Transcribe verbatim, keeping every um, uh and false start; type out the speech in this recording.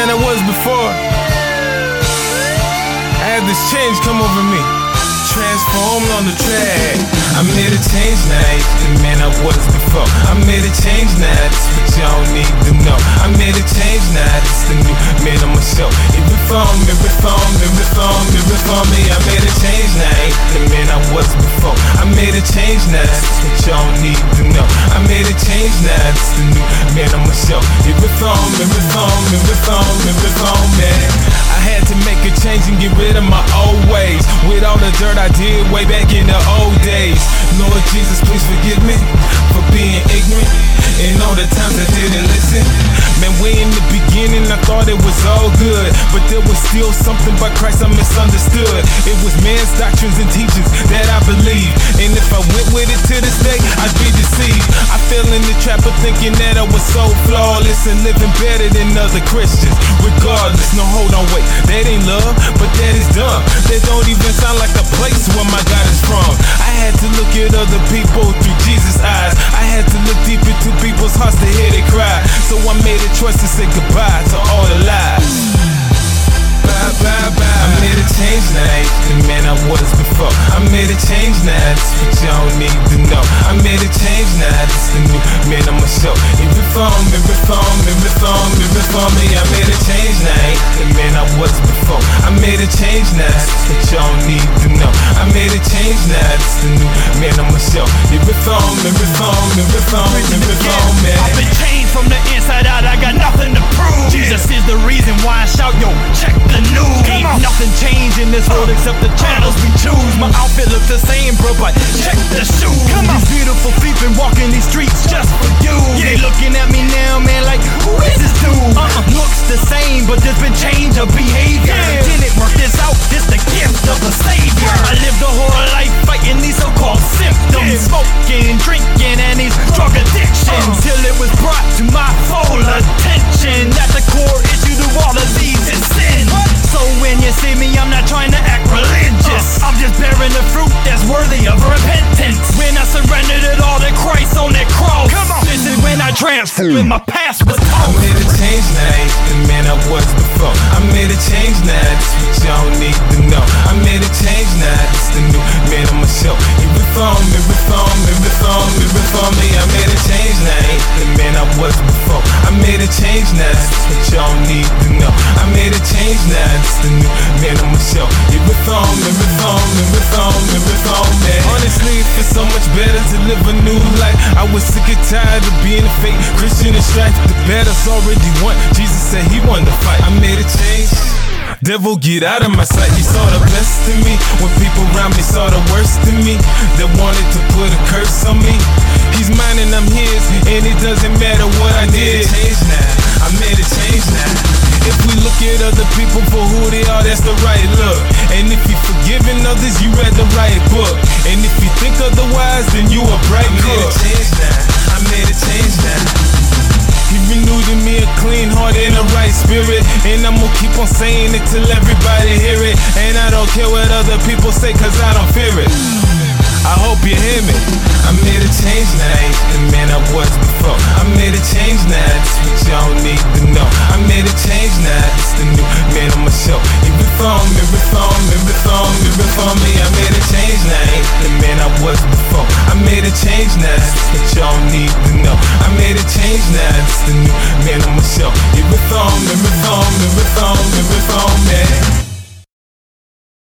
man I was before. I had this change come over me, transformed on the track. I made a change now, ain't the man I was before. I made a change now, that's what y'all need to know. I made a change now, that's the new man on my show. He reformed me, reformed me, reformed me, reformed me. I made a change now, ain't the man I was before. I made a change now, that's what y'all need to know. I made a change now, that's the new man on my show. He reformed me, reformed me, reformed me, reformed me. I had to make a change and get rid of my old ways, with all the dirt I did way back in the old days. Lord Jesus, please forgive me for being ignorant and all the times I didn't listen. Man, way in the beginning I thought it was all good, but there was still something about Christ I misunderstood. It was man's doctrines and teachings that I believed, and if I went with it to this day, I'd be deceived. I fell in the trap of thinking that I was so flawless and living better than other Christians. Regardless, no, hold on, wait, that ain't love, but that is dumb. That don't even sound like the place where my God is from. I had to look at other people through Jesus' eyes. I had to look deep into people's hearts to hear they cry. So I made a choice to say goodbye to all the lies. Bye, bye, bye. I made a change now, ain't the man I was before. I made a change now, that's what y'all need to know. I made a change now, that's the new man on my show. He reformed me, reformed me, reformed me, reformed me. I made a change now, ain't the man I was before. I made a change now, that's what y'all need to know. I made a change now, that's the new man on my show. He reformed me, reformed me, reformed me, reformed me. I've been changed from the inside out, I got nothing to prove. Jesus is the reason why I shout, yo, check the news. Ain't nothing changed in this world except the channels we choose. My outfit looks the same, bro, but check the shoes. Come on. These beautiful feet been walking these streets just for you. Yeah. They looking at me now, man, like, who is this dude? Uh-uh. Looks the same, but there's been change of behavior. Yeah. Didn't work this out, this the gift of a savior. I lived a whole life fighting these so-called symptoms, yeah. Smoking, drinking, and these drug addictions, uh. till it was brought to my full attention that the core issue to all of these is sin. What? So when you see me, I'm not trying to act religious. I'm just bearing the fruit that's worthy of repentance. When I surrendered it all to Christ on that cross. Come on. This is when I transformed, when my past was tossed. I made a change now, ain't the man I was before. I made a change now, that's what y'all need to know. I made a change now, that's the new man on my show. He reformed me, reformed me, reformed me, reformed me. I made a change now, ain't the man I was before. I made a change now, that's what y'all need to know. I made a change now, that's the new man on my show. He reformed me, reformed me, reformed me, reformed me. Honestly, it feels so much better to live a new life. I was sick and tired of being a fake Christian and strife. The battle's already won. Jesus said he won the fight. I made a change. Devil, get out of my sight. You saw the best in me when people around me saw the worst in me. That wanted to put a curse on me. He's mine and I'm his, and it doesn't matter what I did. I made a change now. I made a change now. If we look at other people for who they are, that's the right look. And if you forgiving others, you read the right book. And if you think otherwise, then you a bright cook. I made a change now. I made a change now. He renewed in me a clean heart and a right spirit. And I'm gonna keep on saying it till everybody hear it. And I don't care what other people say, cause I don't fear it. I hope you hear me. I made a change now, ain't the man I was before. I made a change now, that's what y'all need to know. I made a change now, that's the new man on my show. He reformed me, reformed me, reformed me, reformed me. I made a change now, ain't the man I was before. I made a change now, that's what y'all need to know. I made a change now, that's the new man on my show.